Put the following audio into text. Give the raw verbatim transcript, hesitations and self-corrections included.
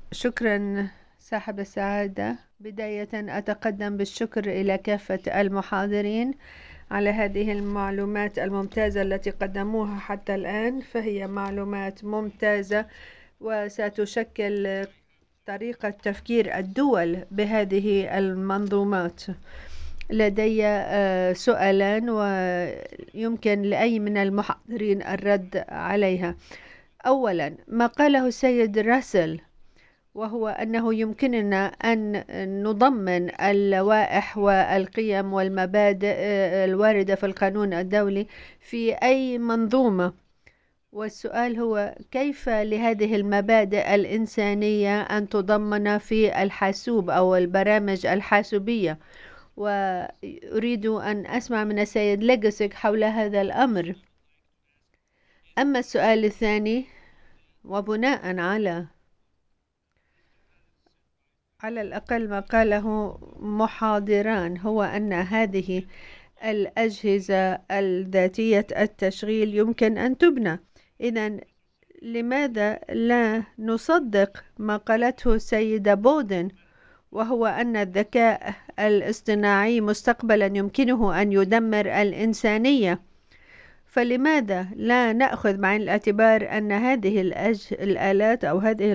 شكرا صاحب السعادة. بداية أتقدم بالشكر إلى كافة المحاضرين على هذه المعلومات الممتازة التي قدموها حتى الآن، فهي معلومات ممتازة وستشكل طريقة تفكير الدول بهذه المنظومات. لدي سؤالان ويمكن لأي من المحاضرين الرد عليها. أولا، ما قاله السيد راسل، وهو أنه يمكننا أن نضمن اللوائح والقيم والمبادئ الواردة في القانون الدولي في أي منظومة. والسؤال هو كيف لهذه المبادئ الإنسانية أن تضمن في الحاسوب أو البرامج الحاسوبية؟ وأريد أن أسمع من السيد ليغوسيك حول هذا الأمر. أما السؤال الثاني، وبناء على على الأقل ما قاله محاضران، هو أن هذه الأجهزة الذاتية التشغيل يمكن أن تبنى. إذن لماذا لا نصدق ما قالته السيدة بودن، وهو أن الذكاء الاصطناعي مستقبلا يمكنه أن يدمر الإنسانية؟ فلماذا لا نأخذ بعين الاعتبار أن هذه الأج... الآلات أو هذه